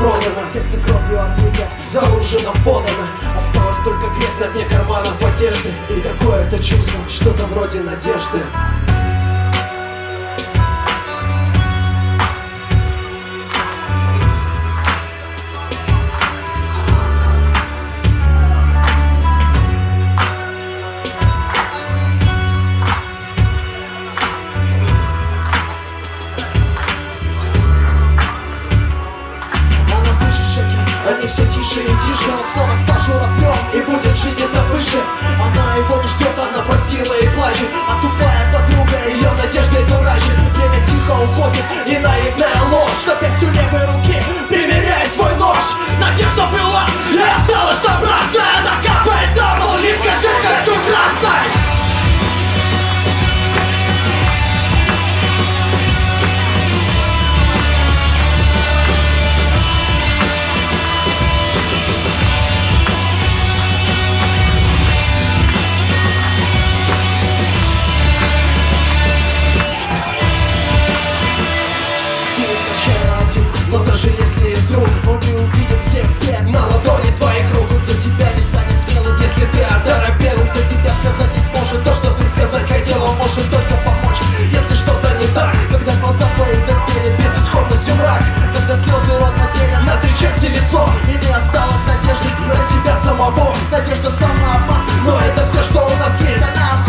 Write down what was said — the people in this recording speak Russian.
продано, сердце кровью облито, за ужином подано. Осталось только грязь на дне карманов одежды и какое-то чувство, что-то вроде надежды. Они все тише и тише, он снова стал журавлем и будет жить где-то выше. Она его не ждет, она простила и плачет, а тупая подруга ее надеждой дурачит. Время тихо уходит и наивная ложь, что пять у левой руки примеряет свой нож. Надежда была и осталась обратная, она капает на пол, ливка же как все красной. Но даже если есть друг, он не увидит всех бед на ладони твоих рук. Он за тебя не станет смелым, если ты оторопел. За тебя сказать не сможет то, что ты сказать хотел. Он может только помочь, если что-то не так. Когда глаза твои застелит безысходностью мрак, когда слезы рот наделят на три части лицо, и не осталось надежды на себя самого. Надежда самообман, но это все, что у нас есть. Она